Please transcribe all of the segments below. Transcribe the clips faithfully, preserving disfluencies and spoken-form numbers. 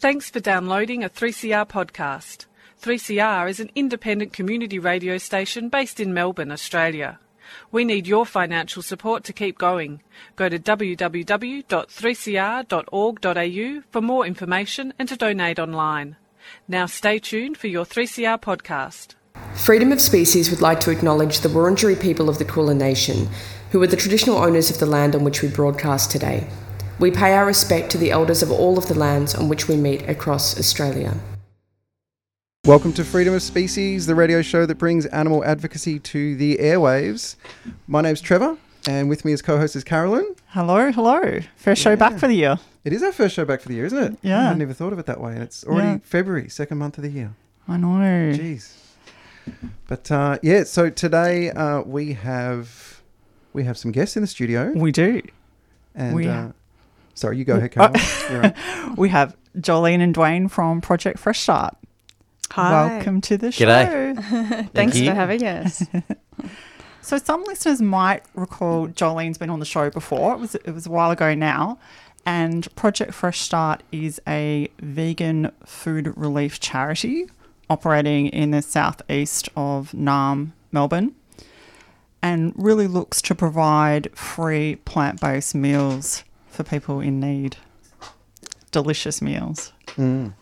Thanks for downloading a three C R podcast. three C R is an independent community radio station based in Melbourne, Australia. We need your financial support to keep going. Go to w w w dot three c r dot org dot a u for more information and to donate online. Now stay tuned for your three C R podcast. Freedom of Species would like to acknowledge the Wurundjeri people of the Kulin Nation, who are the traditional owners of the land on which we broadcast today. We pay our respect to the elders of all of the lands on which we meet across Australia. Welcome to Freedom of Species, the radio show that brings animal advocacy to the airwaves. My name's Trevor, and with me as co-host is Carolyn. Hello, hello. First show Yeah. back for the year. It is our first show back for the year, isn't it? Yeah. I hadn't even thought of it that way, and it's already Yeah. February, second month of the year. I know. Jeez. But uh, yeah, so today uh, we have we have some guests in the studio. We do. And we uh, sorry, you go ahead, Carolyn. You're right. We have Jolene and Dwayne from Project Fresh Start. Hi. Welcome to the show. G'day. Thanks you. for having us. So some listeners might recall Jolene's been on the show before. It was it was a while ago now. And Project Fresh Start is a vegan food relief charity operating in the southeast of Naarm, Melbourne, and really looks to provide free plant-based meals for people in need. Delicious meals. Mm.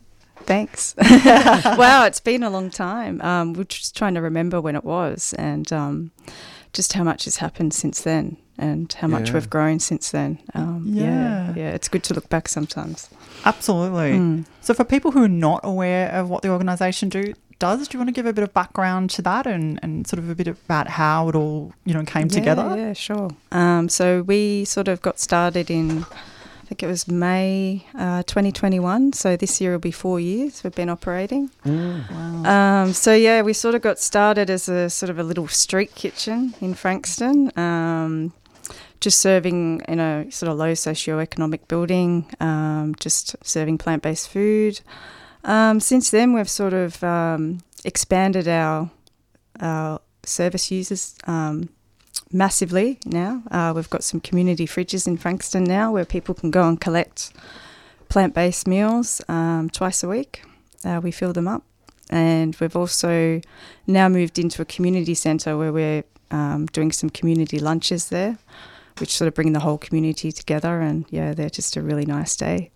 Thanks. Wow, it's been a long time. Um, we're just trying to remember when it was and um, just how much has happened since then and how much Yeah. we've grown since then. Um, yeah. Yeah. yeah, it's good to look back sometimes. Absolutely. Mm. So for people who are not aware of what the organisation do, does, do you want to give a bit of background to that and, and sort of a bit about how it all, you know, came Yeah, together? Yeah, sure. Um, so we sort of got started in, I think it was May uh, twenty twenty-one. So this year will be four years we've been operating. Mm. Wow. Um, so yeah, we sort of got started as a sort of a little street kitchen in Frankston, um, just serving in a sort of low socioeconomic building, um, just serving plant-based food. Um, since then, we've sort of um, expanded our, our service users um, massively now. Uh, we've got some community fridges in Frankston now where people can go and collect plant-based meals um, twice a week. Uh, we fill them up. And we've also now moved into a community centre where we're um, doing some community lunches there, which sort of bring the whole community together. And, yeah, they're just a really nice day.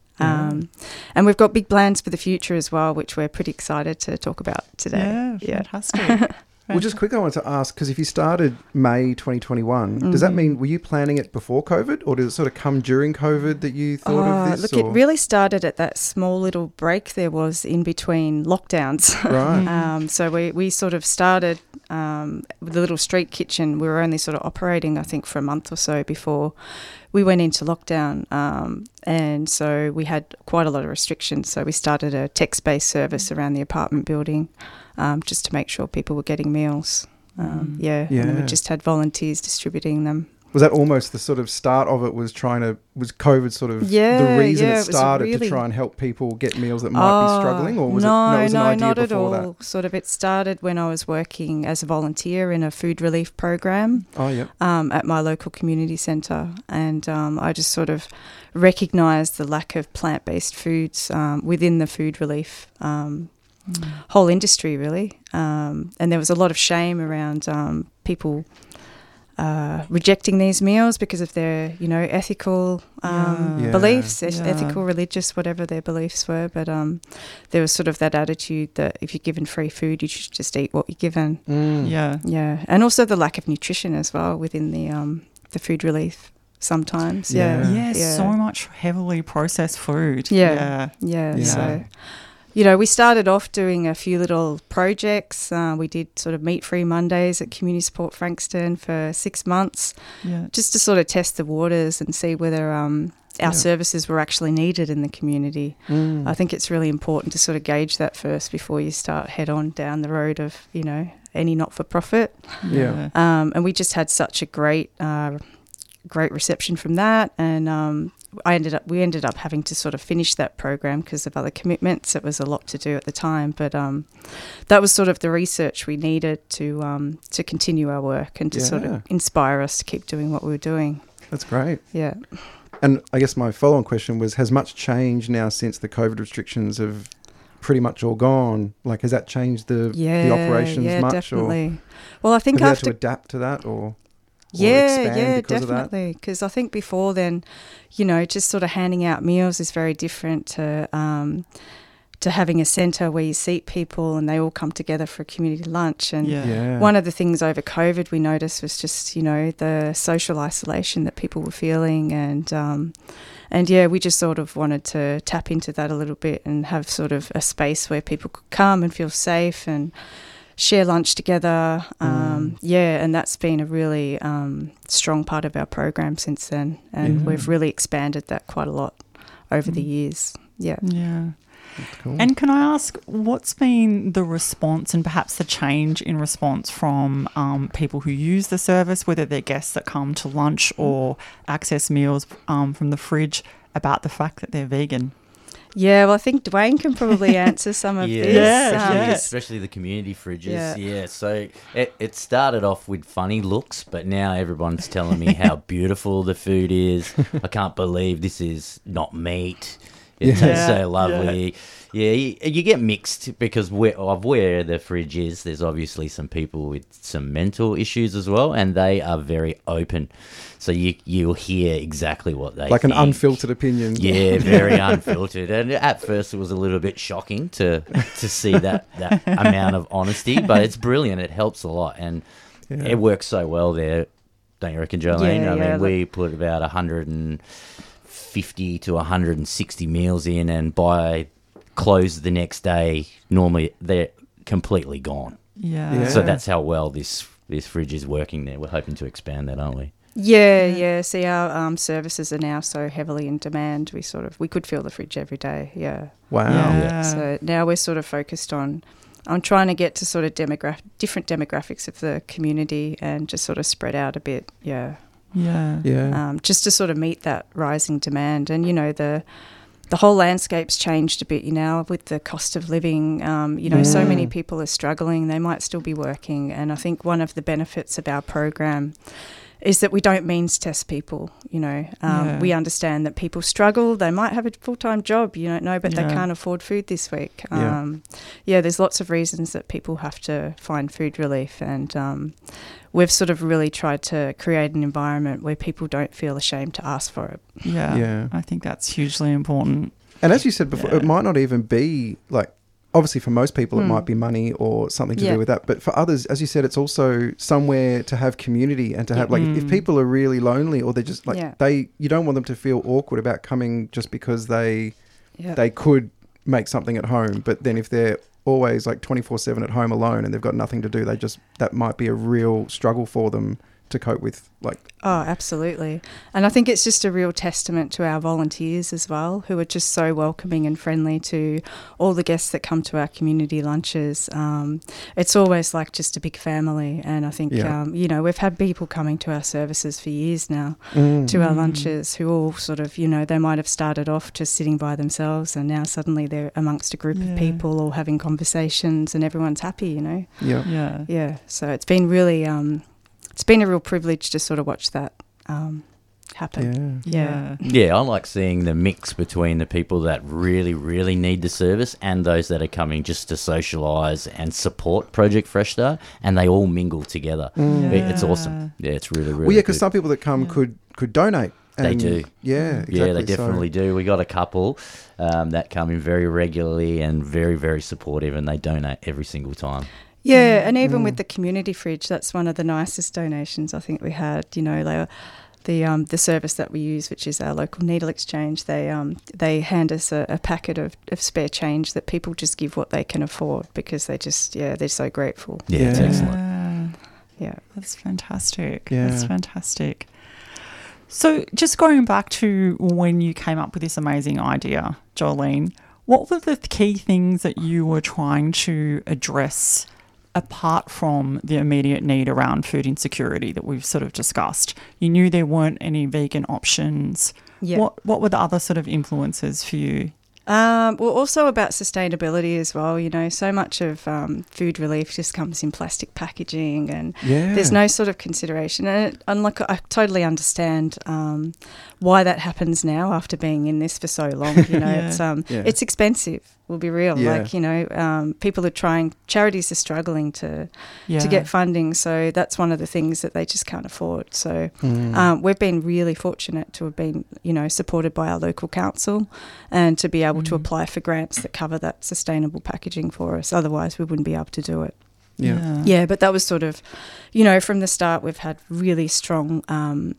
um, and we've got big plans for the future as well, which we're pretty excited to talk about today. Yeah, fantastic. Well, just quickly, I wanted to ask, because if you started May twenty twenty-one, Mm-hmm. does that mean, were you planning it before COVID, or did it sort of come during COVID that you thought Oh, of this? look, or? it really started at that small little break there was in between lockdowns. Right. um, so we, we sort of started um, with a little street kitchen. We were only sort of operating, I think, for a month or so before we went into lockdown. Um, and so we had quite a lot of restrictions. So we started a text-based service around the apartment building um, just to make sure people were getting meals. Um, yeah. Yeah. And then we just had volunteers distributing them. Was that almost the sort of start of it, was trying to, was COVID sort of Yeah, the reason yeah, it it was started to really- try and help people get meals that might be struggling, or was no, it, no, it was no, an idea not at before all. Sort of, it started when I was working as a volunteer in a food relief program that? Oh, yeah. um, at my local community centre, and um, I just sort of recognised the lack of plant-based foods um, within the food relief um, Mm. whole industry, really. Um, and there was a lot of shame around um, people uh, rejecting these meals because of their, you know, ethical um, Yeah. Yeah. beliefs, eth- Yeah. ethical, religious, whatever their beliefs were. But um, there was sort of that attitude that if you're given free food, you should just eat what you're given. Mm. Yeah. Yeah, and also the lack of nutrition as well within the um, the food relief sometimes. Yeah, Yeah, yeah. so much heavily processed food. Yeah. Yeah. Yeah, Yeah. so, you know, we started off doing a few little projects. Uh, we did sort of meat-free Mondays at Community Support Frankston for six months Yeah. just to sort of test the waters and see whether um, our Yeah. services were actually needed in the community. Mm. I think it's really important to sort of gauge that first before you start head on down the road of, you know, any not-for-profit. Yeah. Um, and we just had such a great, uh, great reception from that. And um, I ended up, we ended up having to sort of finish that program because of other commitments. It was a lot to do at the time, but um, that was sort of the research we needed to um, to continue our work and to sort Yeah. of inspire us to keep doing what we were doing. That's great. Yeah. And I guess my follow-on question was, has much changed now since the COVID restrictions have pretty much all gone? Like, has that changed the, yeah, the operations yeah, much? definitely. Or well, I think have you had after to adapt to that, or, or yeah, expand yeah, because definitely. Because I think before then, you know, just sort of handing out meals is very different to um, to having a centre where you seat people and they all come together for a community lunch. And Yeah. Yeah. one of the things over COVID we noticed was just, you know, the social isolation that people were feeling. And, um, and yeah, we just sort of wanted to tap into that a little bit and have sort of a space where people could come and feel safe and share lunch together. Um, Mm. Yeah, and that's been a really um, strong part of our program since then. And Yeah. we've really expanded that quite a lot over the years. Yeah. Yeah. That's cool. And can I ask, what's been the response and perhaps the change in response from um, people who use the service, whether they're guests that come to lunch or access meals um, from the fridge, about the fact that they're vegan? Yeah, well, I think Dwayne can probably answer some of Yeah, this. Yeah, especially, yeah. especially the community fridges. Yeah. Yeah, so it, it started off with funny looks, but now everyone's telling me how beautiful the food is. I can't believe this is not meat. It Yeah. tastes Yeah, so lovely. Yeah, you, you get mixed because where, of where the fridge is, there's obviously some people with some mental issues as well, and they are very open. So you, you'll hear exactly what they Like an think. unfiltered opinion. Yeah, very unfiltered. And at first it was a little bit shocking to to see that, that amount of honesty, but it's brilliant. It helps a lot. And Yeah. it works so well there, don't you reckon, Jolene? Yeah, I yeah, mean, we put about one hundred fifty to one hundred sixty meals in, and by close the next day, normally they're completely gone. Yeah. Yeah. So that's how well this, this fridge is working there. We're hoping to expand that, aren't we? Yeah, yeah. See, our um, services are now so heavily in demand. We sort of we could fill the fridge every day. Yeah. Wow. Yeah. So now we're sort of focused on on trying to get to sort of demograph different demographics of the community and just sort of spread out a bit. Yeah. Yeah. Yeah. Um, just to sort of meet that rising demand. And you know the the whole landscape's changed a bit. You know, with the cost of living. Um, you know, so Mm. many people are struggling. They might still be working, and I think one of the benefits of our program is that we don't means test people, you know. Um, Yeah. We understand that people struggle. They might have a full-time job, you don't know, but Yeah. they can't afford food this week. Yeah. Um, yeah, there's lots of reasons that people have to find food relief, and um, we've sort of really tried to create an environment where people don't feel ashamed to ask for it. Yeah. Yeah. I think that's hugely important. And as you said before, Yeah. it might not even be like, obviously for most people it Hmm. might be money or something to Yeah. do with that. But for others, as you said, it's also somewhere to have community and to have like, if Mm. people are really lonely or they're just like, Yeah. they, you don't want them to feel awkward about coming just because they, Yeah. they could make something at home. But then if they're always like twenty-four seven at home alone and they've got nothing to do, they just, that might be a real struggle for them to cope with. Like, Oh, absolutely. And I think it's just a real testament to our volunteers as well, who are just so welcoming and friendly to all the guests that come to our community lunches. Um, it's always like just a big family. And I think, Yeah. um, you know, we've had people coming to our services for years now, mm, to our lunches, who all sort of, you know, they might have started off just sitting by themselves and now suddenly they're amongst a group Yeah. of people all having conversations and everyone's happy, you know. yeah. Yeah. Yeah, so it's been really, um, it's been a real privilege to sort of watch that um, happen. Yeah. Yeah. Yeah, I like seeing the mix between the people that really, really need the service and those that are coming just to socialise and support Project Fresh Start, and they all mingle together. Mm. It- It's awesome. Yeah, it's really, really Well, yeah, because good. some people that come Yeah. could could donate. They And- do. Yeah, exactly. Yeah, they So- definitely do. We got a couple um, that come in very regularly and very, very supportive, and they donate every single time. Yeah, and even Mm. with the community fridge, that's one of the nicest donations I think we had. You know, they were, the um, the service that we use, which is our local needle exchange, they um they hand us a, a packet of, of spare change that people just give what they can afford because they just, yeah, they're so grateful. Yeah, it's Yeah. excellent. Yeah. Yeah. That's fantastic. Yeah. That's fantastic. So just going back to when you came up with this amazing idea, Jolene, what were the key things that you were trying to address apart from the immediate need around food insecurity that we've sort of discussed? You knew there weren't any vegan options. Yeah. What what were the other sort of influences for you? Um, well, also about sustainability as well. You know, so much of um, food relief just comes in plastic packaging, and Yeah. there's no sort of consideration. And it, unlike, I totally understand um, why that happens now after being in this for so long. You know, Yeah. it's um, Yeah. it's expensive. We'll be real. Yeah. Like, you know, um, people are trying. Charities are struggling to Yeah. to get funding, so that's one of the things that they just can't afford. So Mm. um, we've been really fortunate to have been, you know, supported by our local council and to be able to Mm. apply for grants that cover that sustainable packaging for us. Otherwise, we wouldn't be able to do it. Yeah. Yeah, but that was sort of, you know, from the start, we've had really strong um,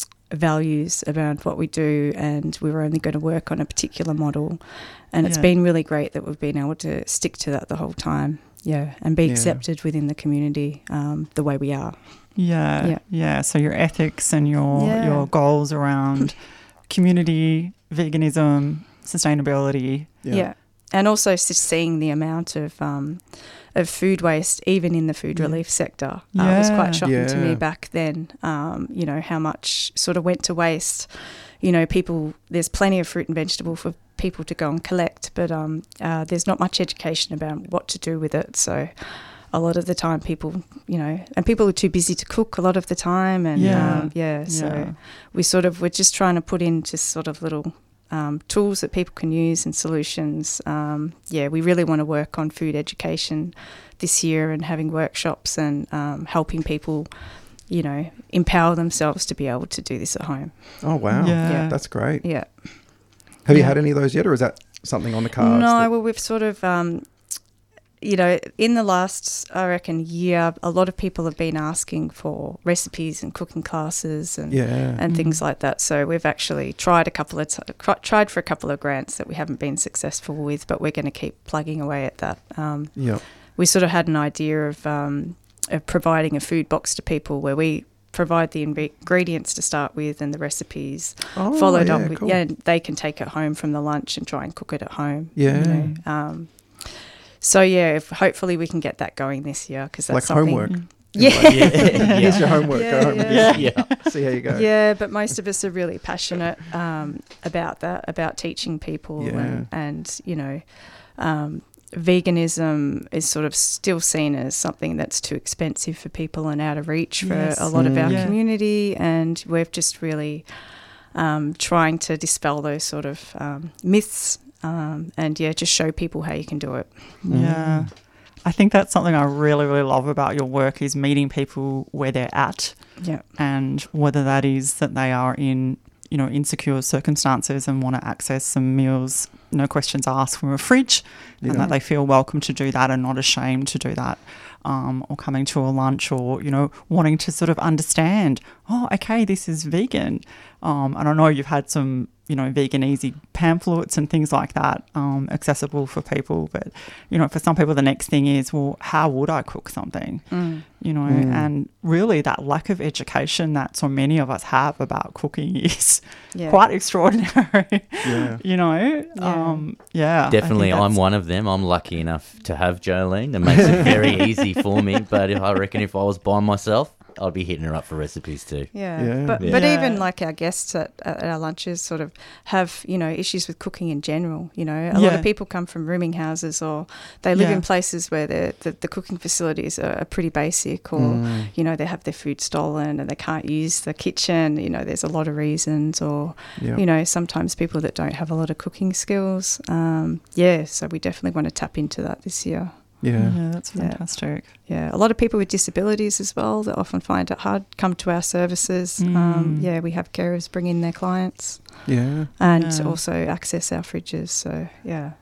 values around what we do, and we were only going to work on a particular model. And it's Yeah. been really great that we've been able to stick to that the whole time. Yeah, and be Yeah. accepted within the community um, the way we are. Yeah, Yeah. yeah. So your ethics and your Yeah. your goals around community, veganism, sustainability. Yeah. And also just seeing the amount of um, of food waste, even in the food Yeah. relief sector, uh, was Yeah. quite shocking to Yeah. me back then. Um, you know, how much sort of went to waste. You know, people, there's plenty of fruit and vegetable for people to go and collect, but um, uh, there's not much education about what to do with it. So a lot of the time people, you know, and people are too busy to cook a lot of the time. And Yeah. um, yeah, so Yeah. we sort of, we're just trying to put in just sort of little um, tools that people can use and solutions. Um, yeah, we really want to work on food education this year and having workshops and um, helping people, you know, empower themselves to be able to do this at home. Oh, wow. Yeah. That's great. Yeah. Have you Yeah. had any of those yet, or is that something on the cards? No, that- well, we've sort of, um, you know, in the last, I reckon, year, a lot of people have been asking for recipes and cooking classes and yeah. and things like that. So we've actually tried a couple of t- cr- tried for a couple of grants that we haven't been successful with, but we're going to keep plugging away at that. Um, yeah. we sort of had an idea of um, of providing a food box to people where we provide the ing- ingredients to start with and the recipes Oh, followed yeah, up with cool. yeah, and they can take it home from the lunch and try and cook it at home. Yeah. you know. Um, so yeah, if, hopefully we can get that going this year because that's Like something. homework. Yeah. Yeah. Here's your homework. Yeah, Go home and yeah. do Yeah. this. See how you go. Yeah, but most of us are really passionate um, about that, about teaching people, Yeah. and, and you know, um, veganism is sort of still seen as something that's too expensive for people and out of reach for Yes. a lot of Mm. our Yeah. community, and we're just really um, trying to dispel those sort of um, myths, um, and yeah, just show people how you can do it. Yeah. I think that's something I really, really love about your work is meeting people where they're at, Yeah, and whether that is that they are in, you know, insecure circumstances and want to access some meals, no questions asked, from a fridge, Yeah. and that they feel welcome to do that and not ashamed to do that, um, or coming to a lunch, or, you know, wanting to sort of understand, oh, okay, this is vegan. Um, and I know you've had some, you know, vegan easy pamphlets and things like that um, accessible for people. But, you know, for some people, the next thing is, well, how would I cook something? Mm. You know, Mm. and really that lack of education that so many of us have about cooking is yeah. quite extraordinary. Yeah. You know, Yeah. um, yeah. I Definitely, think I'm that's- one of them. I'm lucky enough to have Jolene. That makes it very easy for me. But if I reckon if I was by myself, I'd be hitting her up for recipes too. Yeah. Yeah. But Yeah. but Yeah. even like our guests at, at our lunches sort of have, you know, issues with cooking in general. You know, a lot Yeah. of people come from rooming houses or they live Yeah. in places where the, the, the cooking facilities are, are pretty basic, or, Mm. you know, they have their food stolen and they can't use the kitchen. You know, there's a lot of reasons, or, Yeah. you know, sometimes people that don't have a lot of cooking skills. Um, yeah, so we definitely want to tap into that this year. Yeah. Yeah, that's Yeah. fantastic. Yeah, a lot of people with disabilities as well that often find it hard come to our services. Mm. Um, yeah, we have carers bring in their clients Yeah. and Yeah. also access our fridges. So, yeah.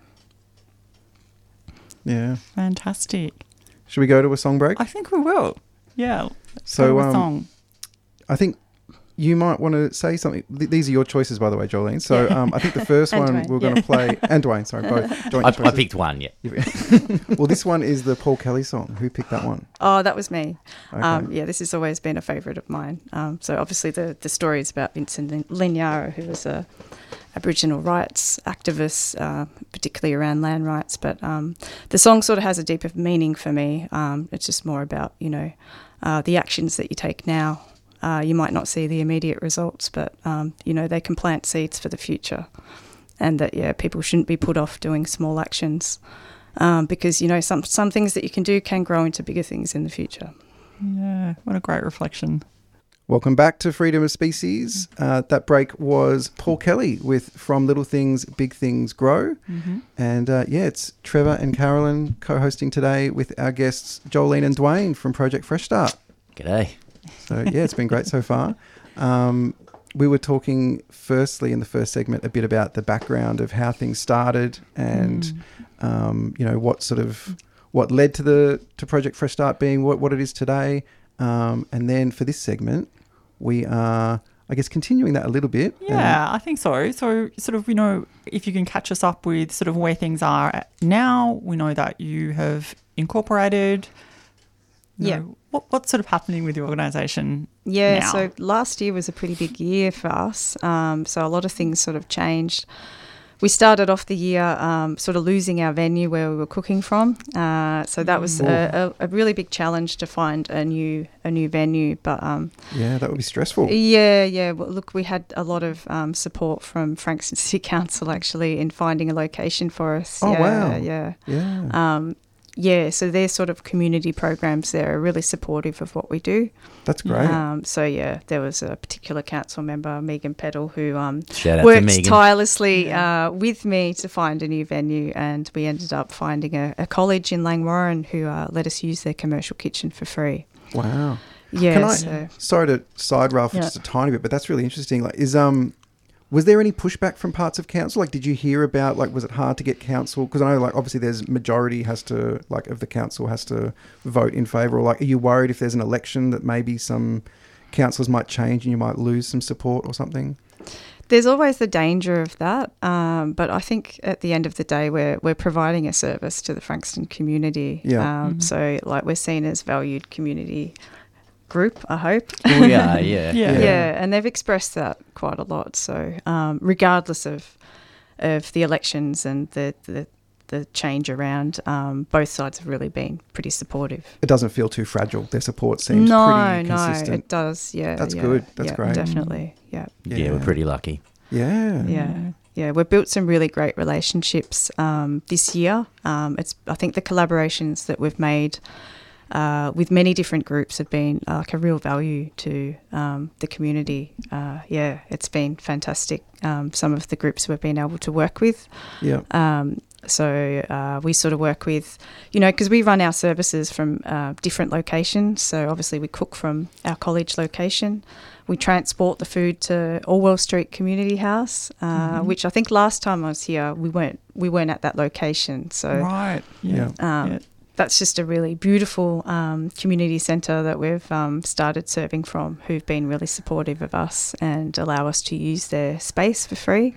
Yeah. Fantastic. Should we go to a song break? I think we will. Yeah. Let's So, go with um, song. I think you might want to say something. Th- these are your choices, by the way, Jolene. So um, I think the first And one Dwayne, we're going to play, and Dwayne, sorry, both joint I, I choices. picked one, yeah. Well, this one is the Paul Kelly song. Who picked that one? Oh, that was me. Okay. Um, yeah, this has always been a favourite of mine. Um, so obviously the, the story is about Vincent Lin- Linyara, who was a Aboriginal rights activist, uh, particularly around land rights. But um, the song sort of has a deeper meaning for me. Um, it's just more about, you know, uh, the actions that you take now. Uh, you might not see the immediate results, but, um, you know, they can plant seeds for the future. and that, yeah, people shouldn't be put off doing small actions um, because, you know, some, some things that you can do can grow into bigger things in the future. Yeah, what a great reflection. Welcome back to Freedom of Species. Uh, that break was Paul Kelly with From Little Things, Big Things Grow. Mm-hmm. And uh, yeah, it's Trevor and Carolyn co-hosting today with our guests Jolene and Dwayne from Project Fresh Start. G'day. So yeah, it's been great so far. Um, we were talking firstly in the first segment a bit about the background of how things started and Mm. um, you know, what sort of what led to the to Project Fresh Start being what, what it is today. Um, and then for this segment, we are, I guess, continuing that a little bit. Yeah, I think so. So sort of, you know, if you can catch us up with sort of where things are at now, we know that you have incorporated. You Yeah. know, what, what's sort of happening with the organisation Yeah, now? so last year was a pretty big year for us. Um, so a lot of things sort of changed. We started off the year um, sort of losing our venue where we were cooking from. Uh, so that was a, a, a really big challenge to find a new a new venue. But um, Yeah, that would be stressful. yeah, yeah. Well, look, we had a lot of um, support from Frankston City Council actually in finding a location for us. Oh, yeah, wow. Yeah. Yeah. Um, yeah, so their sort of community programs there are really supportive of what we do. That's great. Um, so, yeah, there was a particular council member, Megan Peddle, who um, Shout out to worked Megan. tirelessly uh, with me to find a new venue, and we ended up finding a, a college in Langwarrin who uh, let us use their commercial kitchen for free. Wow. Yeah, Can I, so sorry to side rail for Yeah. just a tiny bit, but that's really interesting. Like, is um, was there any pushback from parts of council? Like, did you hear about, like, was it hard to get council? Because I know, like, obviously there's majority has to, like, of the council has to vote in favour. Or, like, are you worried if there's an election that maybe some councillors might change and you might lose some support or something? there's always the danger of that, um, but I think at the end of the day, we're we're providing a service to the Frankston community. Yeah. Um, So, like, we're seen as valued community group, I hope. We are, yeah. Yeah. Yeah. and they've expressed that quite a lot. So, um, regardless of of the elections and the the, the change around, um, both sides have really been pretty supportive. It doesn't feel too fragile. Their support seems no, pretty no, consistent. it does. Yeah, That's yeah, good. That's yeah, great. Definitely. Yeah. Yeah, we're pretty lucky. Yeah. Yeah. Yeah, we've built some really great relationships um, this year. Um, it's I think the collaborations that we've made uh, with many different groups have been uh, like a real value to um, the community. Uh, yeah, it's been fantastic. Um, some of the groups we've been able to work with. Yeah. Um, so uh, we sort of work with, you know, because we run our services from uh, different locations. So obviously we cook from our college location. We transport the food to Orwell Street Community House, uh, Mm-hmm. which I think last time I was here we weren't we weren't at that location. So Right. Yeah. um, Yeah. that's just a really beautiful um, community centre that we've um, started serving from, who've been really supportive of us and allow us to use their space for free.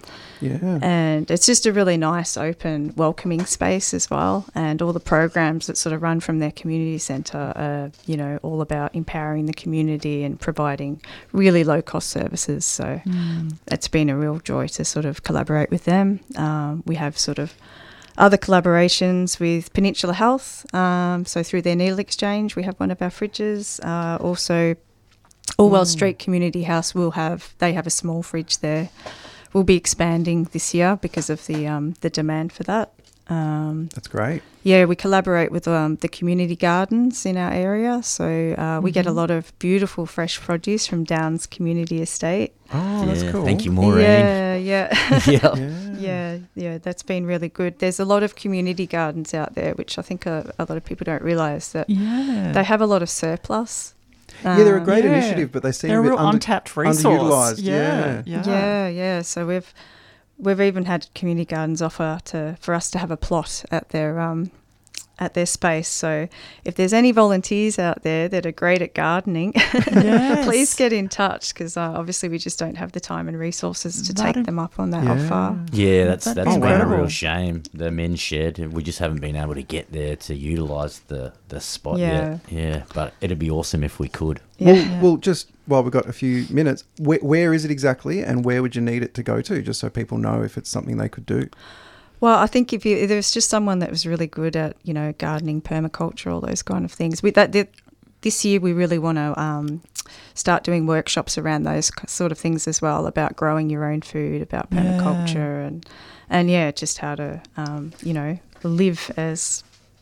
Yeah. And it's just a really nice, open, welcoming space as well. And all the programs that sort of run from their community centre are, you know, all about empowering the community and providing really low-cost services. So Mm. it's been a real joy to sort of collaborate with them. Um, we have sort of other collaborations with Peninsula Health. Um, so through their needle exchange, we have one of our fridges. Uh, also, Orwell Street Community House will have, they have a small fridge there. We'll be expanding this year because of the um, the demand for that. Um, That's great. yeah, we collaborate with um, the community gardens in our area. So uh, we get a lot of beautiful fresh produce from Downs Community Estate. Oh, that's Yeah, cool. Thank you, Maureen. Yeah, yeah. Yeah. Yeah. Yeah, yeah, that's been really good. There's a lot of community gardens out there, which I think a, a lot of people don't realise that Yeah. they have a lot of surplus. Yeah, they're a Um, great Yeah. initiative, but they seem They're a a bit real under- untapped resource. underutilised, Yeah. yeah. Yeah, yeah. So we've we've even had community gardens offer to for us to have a plot at their um at their space. So if there's any volunteers out there that are great at gardening, Yes. please get in touch, because uh, obviously we just don't have the time and resources to That'd- take them up on that Yeah. offer. Yeah, that's That'd that's be been a incredible. real shame. The men's shed, we just haven't been able to get there to utilise the, the spot Yeah. yet. Yeah, but it'd be awesome if we could. Yeah. Well, well, just while we've got a few minutes, where, where is it exactly and where would you need it to go to, just so people know if it's something they could do? Well, I think if, you, if there was just someone that was really good at, you know, gardening, permaculture, all those kind of things. With that, that this year we really want to um, start doing workshops around those k- sort of things as well, about growing your own food, about permaculture, and and yeah, just how to um, you know live as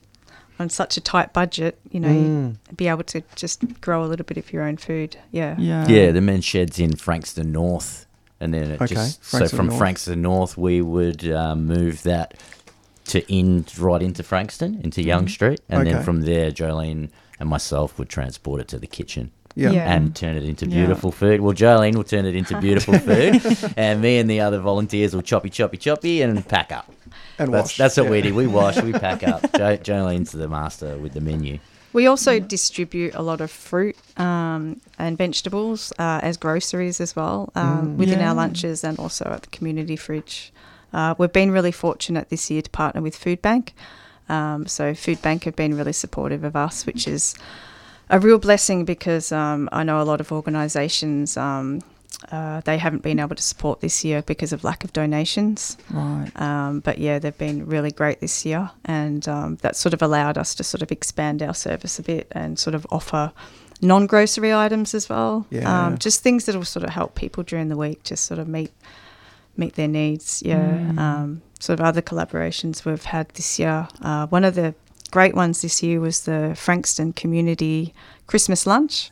on such a tight budget, you know, Mm. be able to just grow a little bit of your own food. Yeah. Yeah. Yeah, the men's shed's in Frankston North, and then it Okay, just so Frankston from North. Frankston North we would um, move that to in right into Frankston, into Young Street, and Okay. then from there Jolene and myself would transport it to the kitchen. Yeah. Yeah. And turn it into Yeah. beautiful food. Well, Jolene will turn it into beautiful food, and me and the other volunteers will choppy, choppy, choppy, and pack up. And That's wash. that's what Yeah. we do. We wash, we pack up. Jo- Jolene's the master with the menu. We also distribute a lot of fruit um, and vegetables uh, as groceries as well um, within Yeah. our lunches and also at the community fridge. Uh, we've been really fortunate this year to partner with Food Bank. Um, so Food Bank have been really supportive of us, which is a real blessing because um, I know a lot of organisations, um, uh, they haven't been able to support this year because of lack of donations. Right. Um, but yeah, they've been really great this year, and um, that sort of allowed us to sort of expand our service a bit and sort of offer non-grocery items as well. Yeah. Um, just things that will sort of help people during the week, just sort of meet meet their needs. Yeah. Mm. Um, sort of other collaborations we've had this year. Uh, one of the great ones this year was the Frankston Community Christmas Lunch,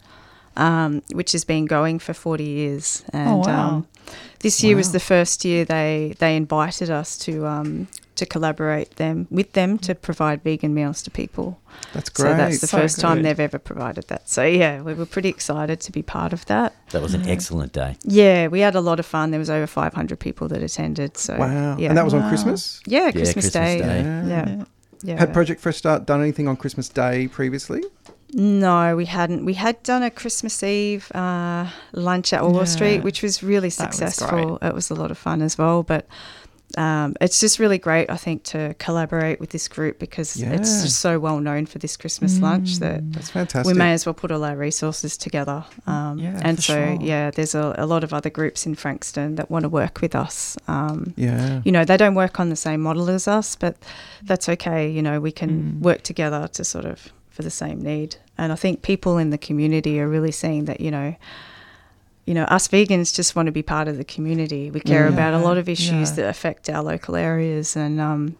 um, which has been going for forty years. And Oh, wow. um, this year was Wow. the first year they, they invited us to um, to collaborate them with them to provide vegan meals to people. That's great. So that's the So first time good. they've ever provided that. So yeah, we were pretty excited to be part of that. That was an excellent day. Yeah, we had a lot of fun. There was over five hundred people that attended. So Wow. yeah, And that was on Wow. Christmas? yeah, Yeah, Christmas, Christmas Day. Day. Yeah. Yeah, yeah. Had Project Fresh Start done anything on Christmas Day previously? No, we hadn't. We had done a Christmas Eve uh, lunch at Orwell Yeah. Street, which was really That was successful. It was a lot of fun as well. But um, it's just really great, I think, to collaborate with this group because Yeah. it's just so well known for this Christmas lunch that That's fantastic. we may as well put all our resources together. Um, Yeah, and for so, sure. yeah, there's a, a lot of other groups in Frankston that want to work with us. Um, Yeah. you know, they don't work on the same model as us, but that's okay. You know, we can Mm. work together to sort of for the same need. And I think people in the community are really seeing that, you know, you know, us vegans just want to be part of the community. We care Yeah. about a lot of issues Yeah. that affect our local areas, and um,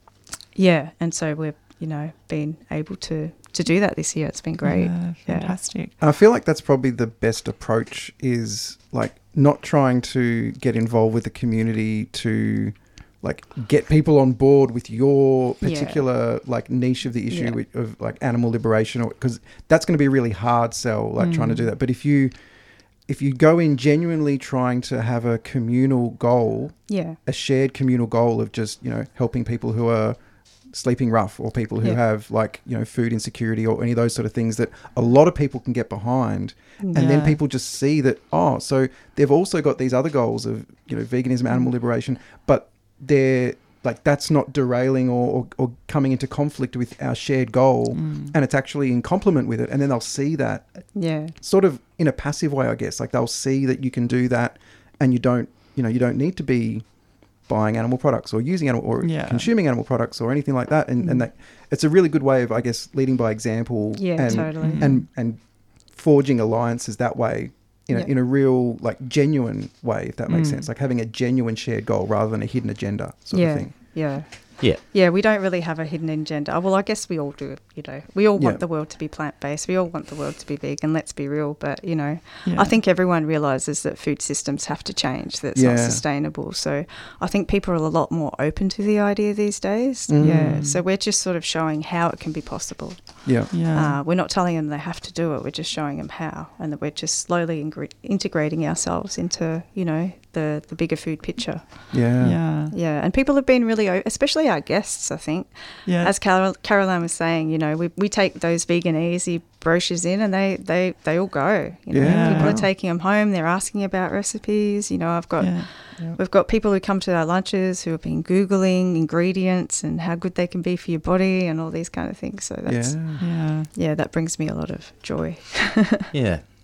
yeah, and so we've, you know, been able to to do that this year. It's been great. Yeah, Yeah. fantastic. I feel like that's probably the best approach is like not trying to get involved with the community to like get people on board with your Yeah. particular like niche of the issue Yeah. with, of like animal liberation, or because that's going to be a really hard sell, like trying to do that. But if you if you go in genuinely trying to have a communal goal, Yeah, a shared communal goal of just, you know, helping people who are sleeping rough or people who Yeah. have like, you know, food insecurity or any of those sort of things that a lot of people can get behind. And then Yeah. people just see that, oh, so they've also got these other goals of, you know, veganism, animal liberation, but they're like, that's not derailing or, or, or coming into conflict with our shared goal. Mm. And it's actually in complement with it. And then they'll see that yeah, sort of in a passive way, I guess. Like they'll see that you can do that and you don't, you know, you don't need to be buying animal products or using animal or Yeah. consuming animal products or anything like that. And, and that it's a really good way of, I guess, leading by example Yeah, and, totally. and, and forging alliances that way in a, Yeah. in a real, like genuine way, if that makes Mm. sense. Like having a genuine shared goal rather than a hidden agenda sort yeah, of thing. yeah. Yeah. Yeah, we don't really have a hidden agenda. Well, I guess we all do. You know, we all Yeah. want the world to be plant-based. We all want the world to be vegan. Let's be real. But you know, Yeah. I think everyone realizes that food systems have to change. That it's not Yeah. sustainable. So I think people are a lot more open to the idea these days. Mm. Yeah. So we're just sort of showing how it can be possible. Yeah. Yeah. Uh, we're not telling them they have to do it. We're just showing them how, and that we're just slowly ingre- integrating ourselves into, you know, the the bigger food picture. Yeah. yeah. Yeah, and people have been really, o- especially our guests, I think. Yeah. As Carol, Caroline was saying, you know, we, we take those vegan easy brochures in and they, they, they all go. You know, Yeah. people Wow. are taking them home. They're asking about recipes. You know, I've got yeah. we've got people who come to our lunches who have been googling ingredients and how good they can be for your body and all these kind of things. So that's yeah, Yeah. Yeah. that brings me a lot of joy. Yeah.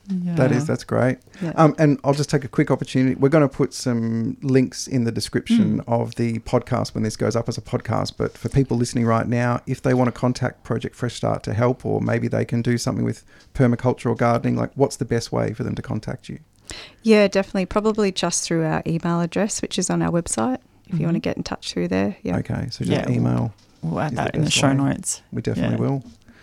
That is, that's great. Yeah. Um, and I'll just take a quick opportunity. We're going to put some links in the description Mm. of the podcast when this goes up as a podcast. But for people listening right now, if they want to contact Project Fresh Start to help, or maybe they can do something with permaculture or gardening, like what's the best way for them to contact you? Yeah, definitely. Probably just through our email address, which is on our website, if you want to get in touch through there. Yeah. Okay, so just Yeah, email. We'll add is that the in the best show way. notes. We definitely Yeah. will.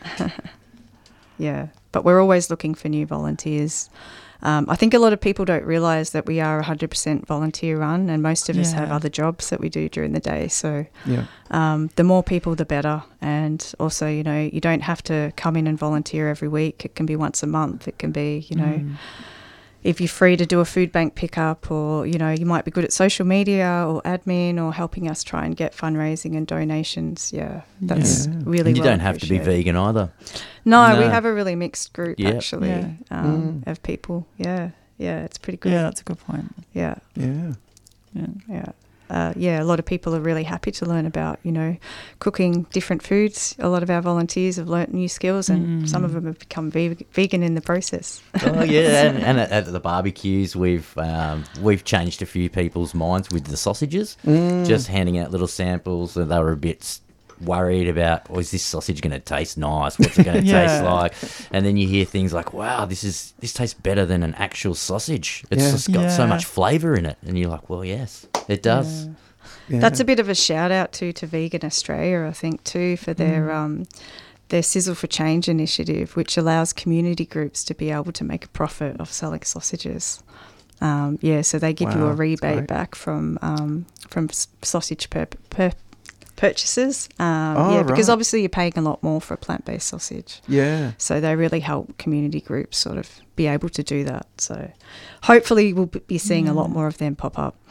Yeah. But we're always looking for new volunteers. Um, I think a lot of people don't realise that we are one hundred percent volunteer run, and most of us have Yeah. other jobs that we do during the day. So Yeah. um, the more people, the better. And also, you know, you don't have to come in and volunteer every week. It can be once a month. It can be, you know, Mm. if you're free to do a food bank pickup, or, you know, you might be good at social media or admin or helping us try and get fundraising and donations. Yeah, that's Yeah. really And you well don't have to be appreciated. vegan either. No, we No. have a really mixed group, Yeah. actually, Yeah. um, Mm. of people. Yeah, yeah, it's pretty good. Yeah, that's a good point. Yeah, Yeah. Yeah. yeah. Uh, yeah, a lot of people are really happy to learn about, you know, cooking different foods. A lot of our volunteers have learnt new skills, and Mm. some of them have become ve- vegan in the process. Oh yeah, and, and at, at the barbecues, we've um, we've changed a few people's minds with the sausages. Mm. Just handing out little samples, and they were a bit s- worried about, oh, is this sausage going to taste nice? What's it going to Yeah. taste like? And then you hear things like, wow, this is this tastes better than an actual sausage. It's Yeah. just got so Yeah. much flavour in it, and you're like, well, yes, it does. Yeah. That's a bit of a shout out to to Vegan Australia, I think, too, for their Mm. um, their Sizzle for Change initiative, which allows community groups to be able to make a profit of selling sausages. Um, yeah, so they give you Wow, a that's rebate great. back from um, from s- sausage per, per purchases. Um, Oh, yeah, because right. obviously you're paying a lot more for a plant based sausage. Yeah. So they really help community groups sort of be able to do that. So hopefully we'll b- be seeing a lot more of them pop up.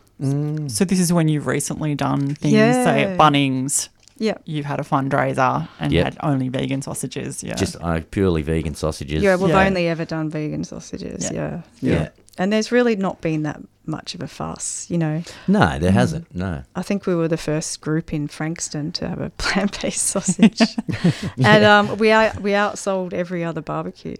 Mm. So this is when you've recently done things, Yeah. say at Bunnings, Yeah. you've had a fundraiser and Yep. had only vegan sausages. Yeah. Just uh, purely vegan sausages. Yeah, we've Yeah. only ever done vegan sausages. Yeah. Yeah. Yeah. And there's really not been that much of a fuss, you know. No, there hasn't. No. I think we were the first group in Frankston to have a plant-based sausage, and um, we out, we outsold every other barbecue.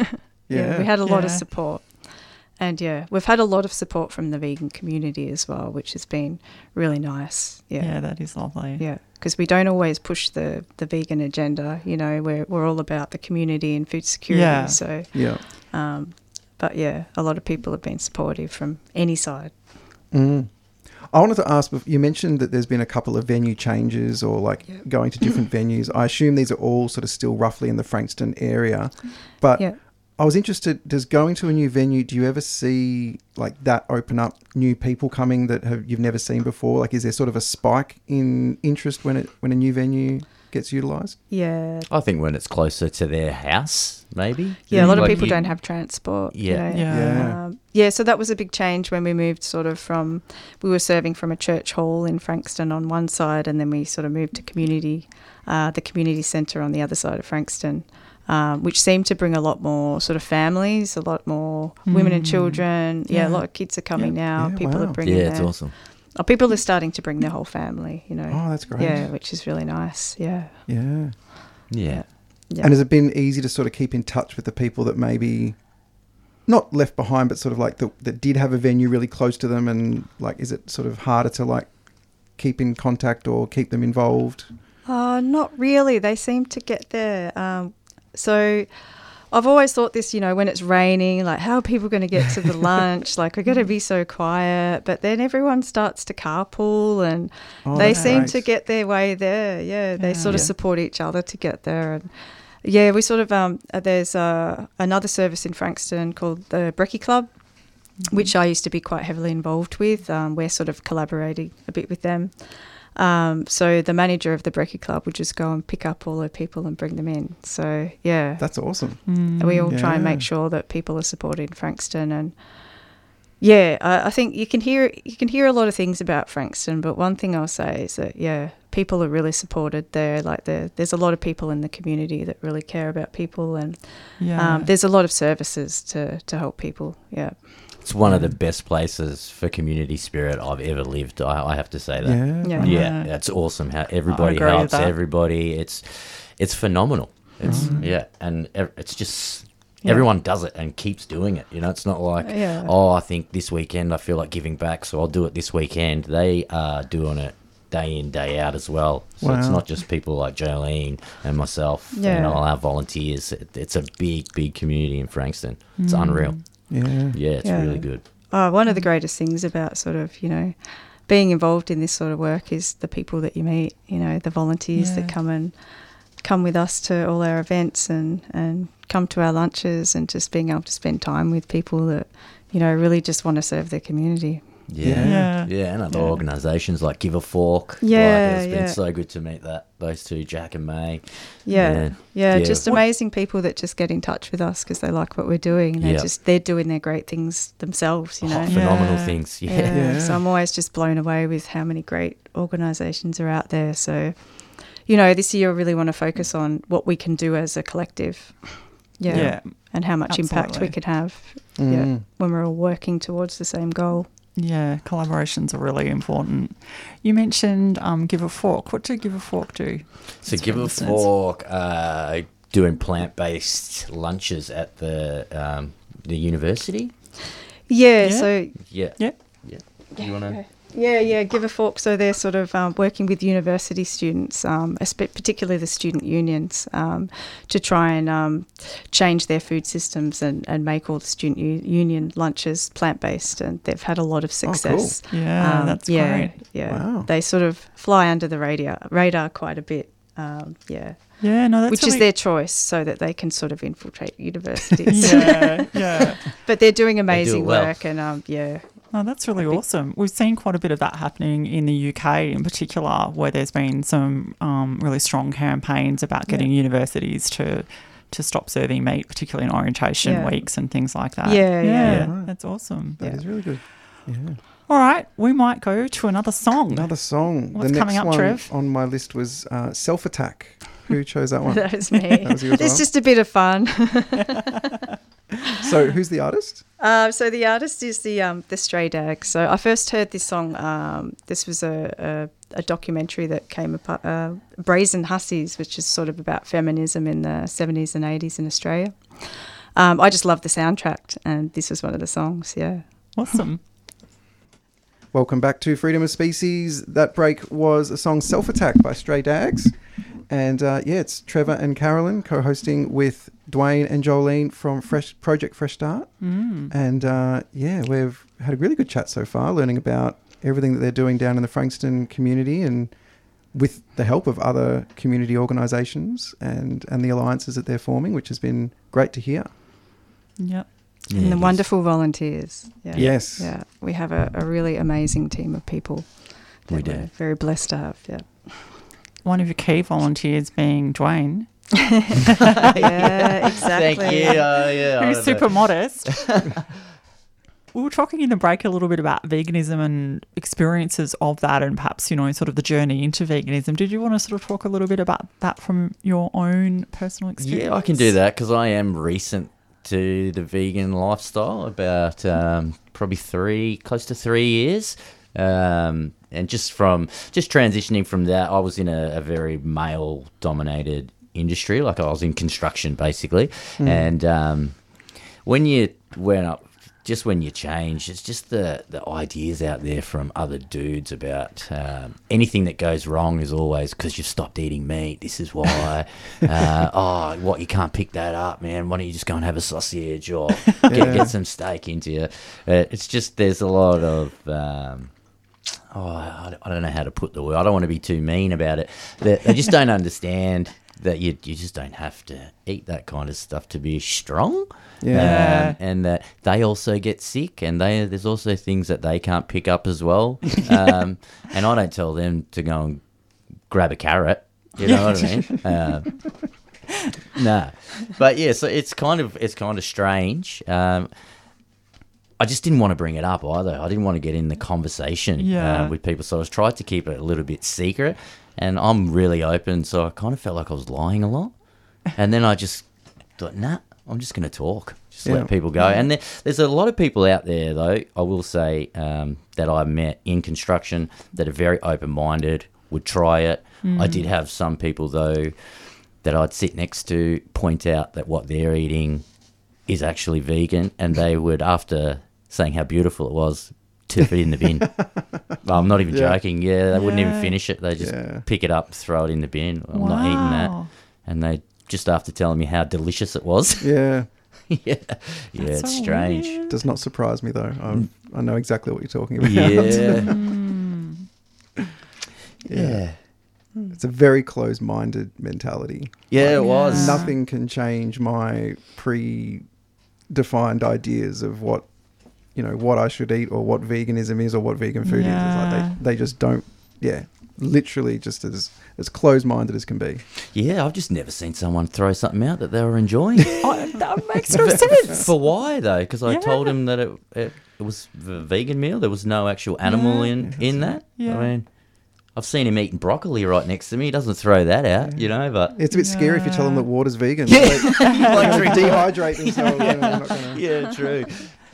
Yeah. we had a lot of Yeah. support, and yeah, we've had a lot of support from the vegan community as well, which has been really nice. yeah. Yeah, that is lovely. yeah, because we don't always push the the vegan agenda. You know, we're we're all about the community and food security. Yeah. So, Yeah. um, but yeah, a lot of people have been supportive from any side. Mm. I wanted to ask, you mentioned that there's been a couple of venue changes or like Yeah. going to different venues. I assume these are all sort of still roughly in the Frankston area. But Yeah. I was interested, does going to a new venue, do you ever see like that open up new people coming that have you've never seen before? Like is there sort of a spike in interest when it when a new venue gets utilised? Yeah, I think when it's closer to their house, maybe. yeah. A lot of Like people you- don't have transport. you Yeah. know. Yeah. Yeah. Um, yeah, so that was a big change when we moved sort of from, we were serving from a church hall in Frankston on one side, and then we sort of moved to community, uh, the community centre on the other side of Frankston, um, which seemed to bring a lot more sort of families, a lot more women and Mm. children. Yeah, Yeah. a lot of kids are coming now. Yeah, people wow. are bringing Yeah, it's their, awesome. oh, people are starting to bring their whole family, you know. Oh, that's great. Yeah, which is really nice. Yeah. Yeah. Yeah. Yeah. And has it been easy to sort of keep in touch with the people that maybe not left behind, but sort of like the, that did have a venue really close to them? And like, is it sort of harder to like keep in contact or keep them involved? Uh, not really. They seem to get there. Um, so I've always thought this, you know, when it's raining, like how are people going to get to the lunch? Like we're going to be so quiet. But then everyone starts to carpool and Oh, they that's seem great. to get their way there. Yeah, they Yeah. sort of Yeah. support each other to get there. And yeah, we sort of, um, uh, there's uh, another service in Frankston called the Brekkie Club, which I used to be quite heavily involved with. Um, we're sort of collaborating a bit with them. Um, so the manager of the Brekkie Club would just go and pick up all the people and bring them in. So yeah, That's awesome. Mm. we all try and Yeah. make sure that people are supported in Frankston. And yeah, I, I think you can hear you can hear a lot of things about Frankston, but one thing I'll say is that yeah, people are really supported there. Like there, there's a lot of people in the community that really care about people, and Yeah. um, there's a lot of services to to help people. Yeah. It's one of the best places for community spirit I've ever lived. I, I have to say that. Yeah. Yeah. Yeah, Yeah. that's awesome. How everybody agree with helps that. everybody. It's it's phenomenal. It's Right. yeah, and ev- it's just Everyone does it and keeps doing it. You know, it's not like, Yeah. oh, I think this weekend I feel like giving back, so I'll do it this weekend. They are doing it day in, day out as well. So it's Wow. not just people like Jolene and myself Yeah. and all our volunteers. It, it's a big, big community in Frankston. It's Mm. unreal. Yeah. Yeah, it's Yeah. really good. Oh, one of the greatest things about sort of, you know, being involved in this sort of work is the people that you meet, you know, the volunteers Yeah. that come and come with us to all our events and, and come to our lunches, and just being able to spend time with people that, you know, really just want to serve their community. Yeah. Yeah. Yeah, and other Yeah. organisations like Give a Fork. Yeah, Like, it's been yeah. so good to meet that those two, Jack and May. Yeah, Yeah. yeah, Yeah. just amazing people that just get in touch with us because they like what we're doing, and they're Yeah. just they're doing their great things themselves, you know. Oh, phenomenal Yeah. things. Yeah. Yeah. Yeah. So I'm always just blown away with how many great organisations are out there. So, you know, this year I really want to focus on what we can do as a collective. Yeah. Yeah. And how much impact we Absolutely. could have Mm. yeah, when we're all working towards the same goal. Yeah, collaborations are really important. You mentioned um, Give a Fork. What do Give a Fork do? So Just Give for a listeners. Fork uh, doing plant-based lunches at the um, the university. Yeah, Yeah. so Yeah. Yeah. Yeah. Do you want to? Yeah, yeah, Give a Fork. So they're sort of um, working with university students, um, espe- particularly the student unions, um, to try and um, change their food systems and, and make all the student u- union lunches plant-based. And they've had a lot of success. Yeah, Um, that's yeah, great. Yeah, Wow. they sort of fly under the radar, radar quite a bit. Um, yeah, Yeah, no, that's which really, is their choice, so that they can sort of infiltrate universities. Yeah, yeah. But they're doing They do amazing it well. work, and um, yeah, Oh, that's really awesome. We've seen quite a bit of that happening in the U K in particular, where there's been some um, really strong campaigns about getting universities to to stop serving meat, particularly in orientation Yeah. weeks and things like that. Yeah, yeah. Yeah. That's awesome. That Yeah. is really good. Yeah. All right, we might go to another song. Another song. What's the next coming up, one Trev? on my list was uh, Self Attack. Who chose that one? that was me. That was you as It's well? just a bit of fun. So who's the artist? Uh, so the artist is the um, the Stray Dag. So I first heard this song. Um, this was a, a, a documentary that came apart, uh, Brazen Hussies, which is sort of about feminism in the seventies and eighties in Australia. Um, I just love the soundtrack, and this was one of the songs. Yeah. Awesome. Welcome back to Freedom of Species. That break was a song Self Attack by Stray Dags. And uh, yeah, it's Trevor and Carolyn co-hosting with Dwayne and Jolene from Fresh Project Fresh Start. Mm. And uh, yeah, we've had a really good chat so far, learning about everything that they're doing down in the Frankston community, and with the help of other community organisations and, and the alliances that they're forming, which has been great to hear. Yep. Yeah, and it the is. wonderful volunteers. Yeah. Yes. Yeah. We have a, a really amazing team of people that We do. we're very blessed to have. Yeah. One of your key volunteers being Dwayne, yeah, exactly. Thank you. Uh, yeah, I who's don't super know. modest. We were talking in the break a little bit about veganism and experiences of that, and perhaps, you know, sort of the journey into veganism. Did you want to sort of talk a little bit about that from your own personal experience? Yeah, I can do that because I am recent to the vegan lifestyle, about um, probably three, close to three years. Um, and just from just transitioning from that, I was in a, a very male-dominated industry, like I was in construction basically. Mm. And um, when you went up, just when you change, it's just the, the ideas out there from other dudes about um, anything that goes wrong is always because you've stopped eating meat. This is why. uh, oh, what, you can't pick that up, man. Why don't you just go and have a sausage or get, Yeah. get some steak into you? Uh, it's just there's a lot of... Um, oh, I, I don't know how to put the word. I don't want to be too mean about it. They, they just don't understand that you you just don't have to eat that kind of stuff to be strong. Yeah. Um, and that they also get sick, and they there's also things that they can't pick up as well. Um, and I don't tell them to go and grab a carrot. You know what I mean? Um, nah, but yeah, so it's kind of it's kind of strange. Um, I just didn't want to bring it up either. I didn't want to get in the conversation Yeah. uh, with people, so I was tried to keep it a little bit secret. And I'm really open, so I kind of felt like I was lying a lot. And then I just thought, nah, I'm just going to talk, just Yeah. let people go. And there, there's a lot of people out there, though, I will say, um, that I met in construction that are very open-minded, would try it. I did have some people, though, that I'd sit next to point out that what they're eating is actually vegan, and they would, after saying how beautiful it was, tip it in the bin. I'm not even Yeah. joking. Yeah, they wouldn't even Yeah. finish it. They just Yeah. pick it up, throw it in the bin. I'm not eating that. Wow. And they just after telling me how delicious it was. Yeah. yeah, yeah, That's it's so strange. weird. Does not surprise me though. I'm, I know exactly what you're talking about. Yeah, Mm. yeah, It's a very closed-minded mentality. yeah. It was. Yeah. Nothing can change my pre-defined ideas of what, you know, what I should eat or what veganism is or what vegan food is. It's Yeah. like they, they just don't, yeah, literally just as, as closed-minded as can be. Yeah, I've just never seen someone throw something out that they were enjoying. Oh, that makes no sense. For why though? Because I Yeah. told him that it, it it was a vegan meal. There was no actual animal Yeah. in in that. Yeah. I mean, I've seen him eating broccoli right next to me. He doesn't throw that out, you know. But It's a bit scary if you tell them that water's vegan. Yeah. They're going to dehydrate themselves. You know, they're not gonna, yeah, true.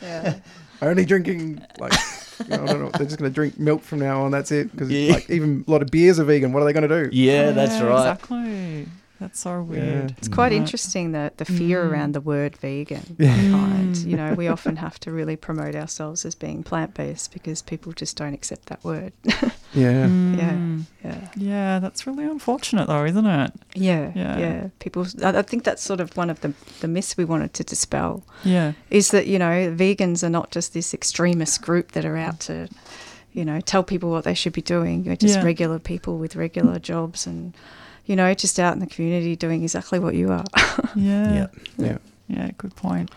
only drinking, like, you know, I don't know, they're just going to drink milk from now on. That's it. Because Yeah. like, even a lot of beers are vegan. What are they going to do? Yeah, that's right. Exactly. That's so weird. It's quite Right. interesting that the fear Mm. around the word vegan. Yeah. I find. Mm. You know, we often have to really promote ourselves as being plant based because people just don't accept that word. Yeah. Mm. yeah. Yeah, that's really unfortunate though, isn't it? Yeah, Yeah. yeah, People, I I think that's sort of one of the the myths we wanted to dispel. Yeah. Is that, you know, vegans are not just this extremist group that are out to, you know, tell people what they should be doing. You're just Yeah. regular people with regular jobs and, you know, just out in the community doing exactly what you are. Yeah. Yeah. Yeah. Yeah, good point.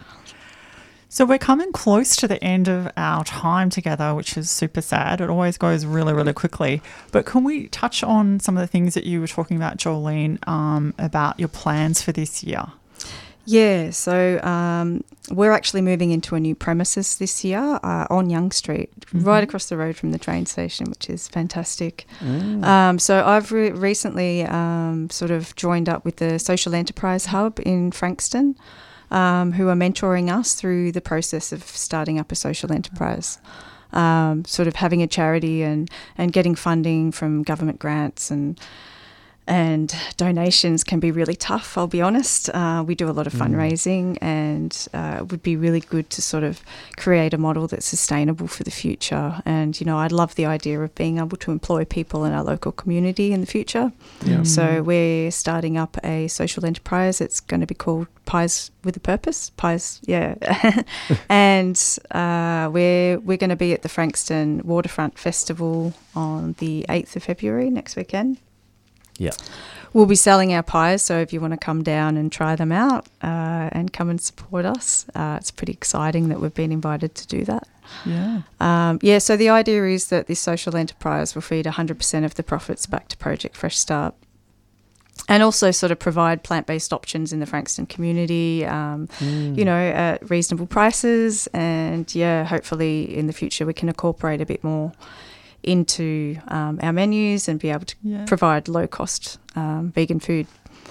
So we're coming close to the end of our time together, which is super sad. It always goes really, really quickly. But can we touch on some of the things that you were talking about, Jolene, um, about your plans for this year? Yeah, so um, we're actually moving into a new premises this year uh, on Young Street, right across the road from the train station, which is fantastic. Um, so I've re- recently um, sort of joined up with the Social Enterprise Hub in Frankston, um, who are mentoring us through the process of starting up a social enterprise. Um, sort of having a charity and, and getting funding from government grants and and donations can be really tough, I'll be honest. Uh, we do a lot of fundraising and uh, it would be really good to sort of create a model that's sustainable for the future. And, you know, I'd love the idea of being able to employ people in our local community in the future. Yeah. So we're starting up a social enterprise. It's going to be called Pies with a Purpose. Pies, yeah. and uh, we're, we're going to be at the Frankston Waterfront Festival on the eighth of February, next weekend. Yeah. We'll be selling our pies, so if you want to come down and try them out uh, and come and support us, uh, it's pretty exciting that we've been invited to do that. Yeah. Um, yeah, so the idea is that this social enterprise will feed one hundred percent of the profits back to Project Fresh Start and also sort of provide plant-based options in the Frankston community, um, you know, at reasonable prices. And, yeah, hopefully in the future we can incorporate a bit more into um, our menus and be able to Yeah. provide low-cost um, vegan food.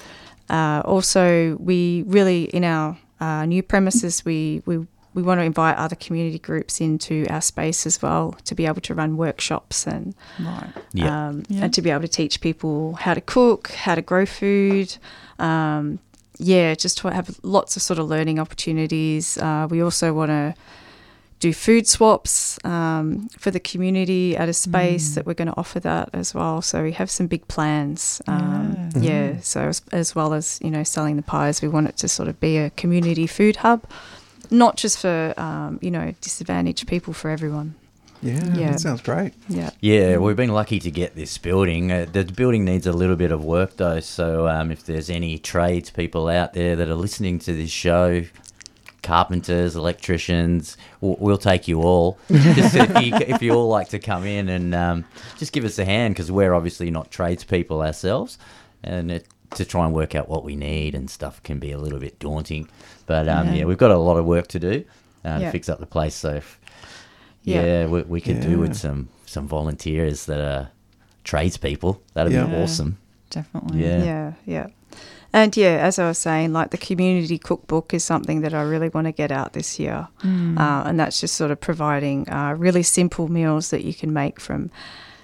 Uh, also, we really, in our uh, new premises, we, we, we want to invite other community groups into our space as well to be able to run workshops and Right. Yeah. um, Yeah. and to be able to teach people how to cook, how to grow food. Um, yeah, just to have lots of sort of learning opportunities. Uh, we also want to do food swaps um, for the community at a space that we're going to offer that as well. So we have some big plans. Um, Yeah. yeah. So as, as well as, you know, selling the pies, we want it to sort of be a community food hub, not just for, um, you know, disadvantaged people, for everyone. Yeah, Yeah. that sounds great. Yeah. Yeah, we've been lucky to get this building. Uh, the building needs a little bit of work though, so um, if there's any tradespeople out there that are listening to this show, carpenters, electricians, we'll, we'll take you all. Just if, you, if you all like to come in and um, just give us a hand, because we're obviously not tradespeople ourselves, and it, to try and work out what we need and stuff can be a little bit daunting. But um, yeah. Yeah. we've got a lot of work to do uh, to Yeah. fix up the place. So if, Yeah. yeah, we, we could do Yeah. with some some volunteers that are tradespeople. That'd Yeah. be awesome. Definitely. Yeah. Yeah, yeah. And yeah, as I was saying, like the community cookbook is something that I really want to get out this year. Mm. Uh, and that's just sort of providing uh, really simple meals that you can make from,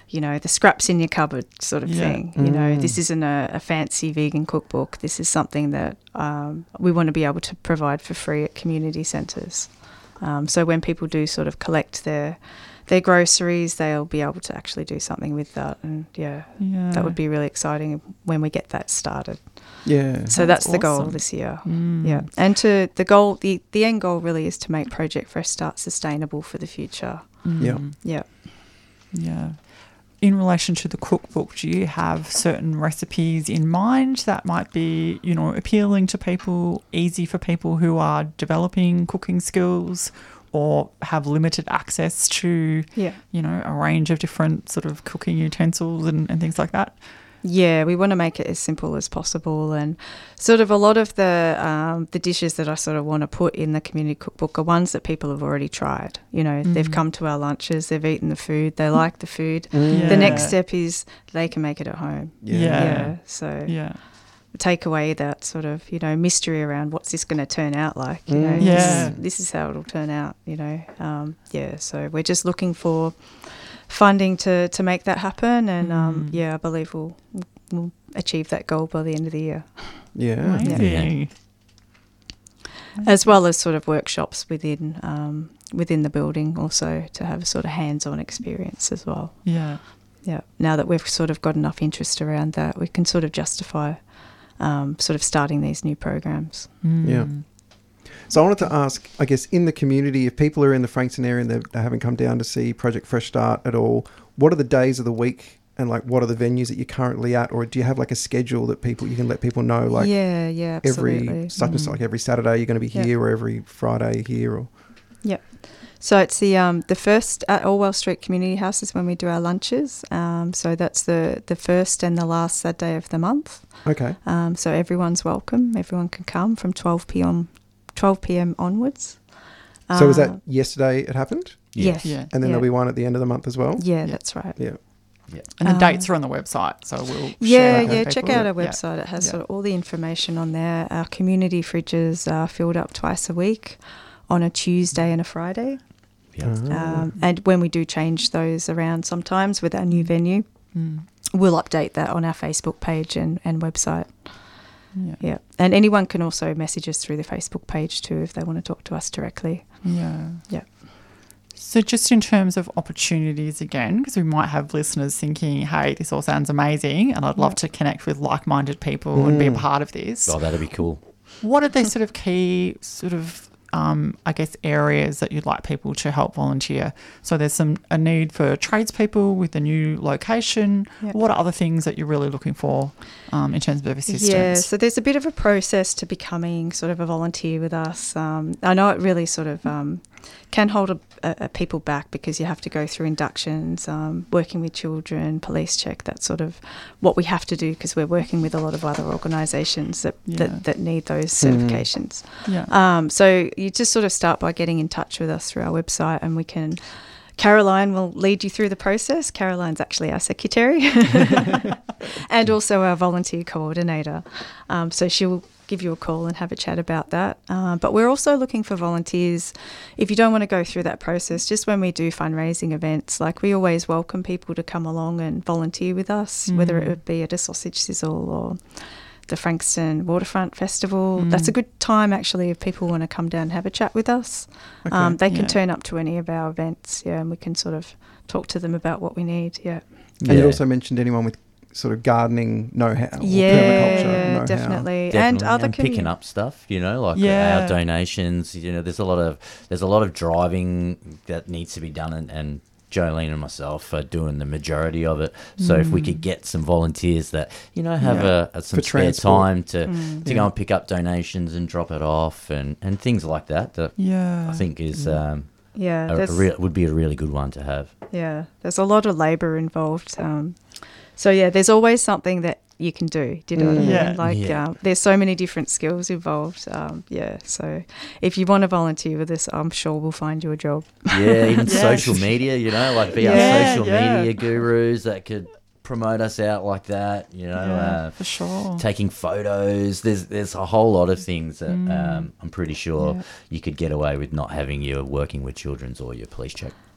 you know, the scraps in your cupboard sort of Yeah. thing. You know, this isn't a, a fancy vegan cookbook. This is something that um, we want to be able to provide for free at community centres. Um, so when people do sort of collect their their groceries, they'll be able to actually do something with that. And, yeah, Yeah. that would be really exciting when we get that started. Yeah. So That's that's, the goal awesome. this year. Mm. Yeah. And to the goal, the, the end goal really is to make Project Fresh Start sustainable for the future. Yeah. Yeah. Yeah. In relation to the cookbook, do you have certain recipes in mind that might be, you know, appealing to people, easy for people who are developing cooking skills or have limited access to, Yeah. you know, a range of different sort of cooking utensils and, and things like that? Yeah, we want to make it as simple as possible, and sort of a lot of the um, the dishes that I sort of want to put in the community cookbook are ones that people have already tried. You know, they've come to our lunches, they've eaten the food, they like the food. Yeah. The next step is they can make it at home. Yeah. Yeah. Yeah, so Yeah. take away that sort of, you know, mystery around what's this going to turn out like. You know, Mm. Yeah. this, is, this is how it'll turn out. You know, um, yeah. So we're just looking for funding to, to make that happen, and um, Mm. yeah, I believe we'll we'll achieve that goal by the end of the year, Yeah. Amazing. as well as sort of workshops within um, within the building, also to have a sort of hands-on experience as well. Yeah. Yeah. Now that we've sort of got enough interest around that, we can sort of justify um, sort of starting these new programs. Mm. Yeah. So I wanted to ask, I guess, in the community, if people are in the Frankston area and they they haven't come down to see Project Fresh Start at all, what are the days of the week and like what are the venues that you're currently at, or do you have like a schedule that people you can let people know, like yeah, yeah, absolutely. every such and such, Mm. like every Saturday you're going to be Yeah. here, or every Friday here, or So it's the um, the first at Orwell Street Community House is when we do our lunches. Um, so that's the, the first and the last Saturday of the month. okay, Um, so everyone's welcome. Everyone can come from twelve p.m. twelve p.m. onwards. so was Uh, that yesterday it happened, Yes. Yeah. and then yeah. there'll be one at the end of the month as well. Yeah, Yeah. that's right. Yeah. And the Um, dates are on the website, so we'll Yeah, share that yeah. with Check people. out our Yeah. website. It has Yeah. sort of all the information on there. Our community fridges are filled up twice a week, on a Tuesday and a Friday. Yeah. Ah. Um, and when we do change those around sometimes with our new venue, Mm. we'll update that on our Facebook page and, and website. Yeah. Yeah. And anyone can also message us through the Facebook page too if they want to talk to us directly. Yeah. Yeah. So just in terms of opportunities again, because we might have listeners thinking, hey, this all sounds amazing and I'd love to connect with like-minded people and be a Mm. part of this. Oh, that'd be cool. What are the sort of key sort of, um, I guess, areas that you'd like people to help volunteer? So there's some a need for tradespeople with a new location. Yeah. What are other things that you're really looking for um, in terms of assistance? Yeah, so there's a bit of a process to becoming sort of a volunteer with us. Um, I know it really sort of um, can hold a, a, a people back because you have to go through inductions, um, working with children, police check, that sort of what we have to do because we're working with a lot of other organisations that, Yeah. that, that need those certifications. Yeah. Um, so you just sort of start by getting in touch with us through our website and we can... Caroline will lead you through the process. Caroline's actually our secretary and also our volunteer coordinator. Um, so she'll give you a call and have a chat about that. Uh, but we're also looking for volunteers. If you don't want to go through that process, just when we do fundraising events, like we always welcome people to come along and volunteer with us, Mm. whether it would be at a sausage sizzle or the Frankston Waterfront Festival. Mm. That's a good time actually if people want to come down and have a chat with us. Okay. Um, they can Yeah. turn up to any of our events, yeah, and we can sort of talk to them about what we need, yeah. And you Yeah. also mentioned anyone with sort of gardening know-how, or permaculture Yeah, know-how. definitely. And Definitely. other and picking commu- up stuff, you know, like Yeah. our donations. You know, there's a lot of there's a lot of driving that needs to be done, and, and Jolene and myself are doing the majority of it. So if we could get some volunteers that you know have Yeah. a, a some For spare transport. time to Mm. to Yeah. go and pick up donations and drop it off and, and things like that, that Yeah. I think is um, Yeah, a, a there's, real, would be a really good one to have. yeah, there's a lot of labour involved. Um, so yeah, there's always something that you can do. Do you know what I mean? Yeah. Like Yeah. um, there's so many different skills involved. Um, yeah, so if you want to volunteer with us, I'm sure we'll find you a job. Yeah, even Yes. social media, you know, like be our Yeah, social yeah. media gurus that could promote us out like that, you know. Yeah, uh, for sure. taking photos. There's there's a whole lot of things that Mm. um, I'm pretty sure Yeah. you could get away with not having you working with children's or your police check.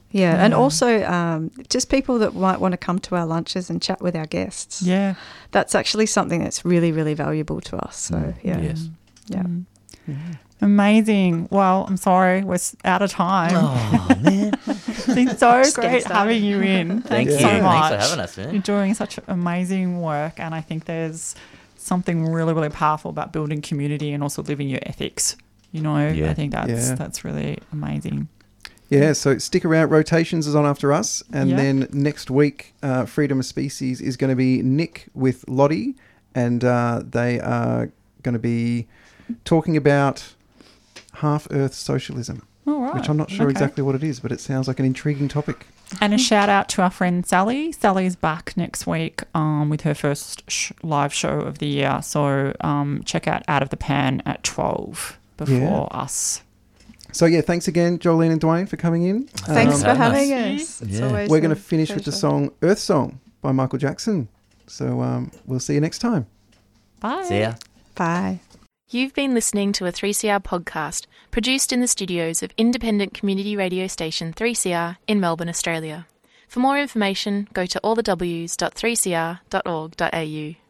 Yeah, and Yeah. also um, just people that might want to come to our lunches and chat with our guests. Yeah. That's actually something that's really, really valuable to us. So, yeah. Yes. Yeah. Mm. Amazing. Well, I'm sorry, we're s- out of time. Oh, man. It's been so Just getting great started. having you in. Thank Thanks you. so Thanks much. for having us, You're man. doing such amazing work, and I think there's something really, really powerful about building community and also living your ethics. You know, Yeah. I think that's Yeah. that's really amazing. Yeah, so stick around. Rotations is on after us. And Yeah. then next week, uh, Freedom of Species is going to be Nick with Lottie. And uh, they are going to be talking about half-Earth socialism, All right. which I'm not sure Okay. exactly what it is, but it sounds like an intriguing topic. And a shout out to our friend Sally. Sally's back next week um, with her first sh- live show of the year. So um, check out Out of the Pan at twelve before us. So, yeah, thanks again, Jolene and Dwayne, for coming in. Thanks Um, for having having us. us. It's Yeah. always We're a going to finish with the pleasure. song Earth Song by Michael Jackson. So um, we'll see you next time. Bye. See ya. Bye. You've been listening to a three C R podcast produced in the studios of independent community radio station three C R in Melbourne, Australia. For more information, go to all the w s dot three c r dot org dot a u.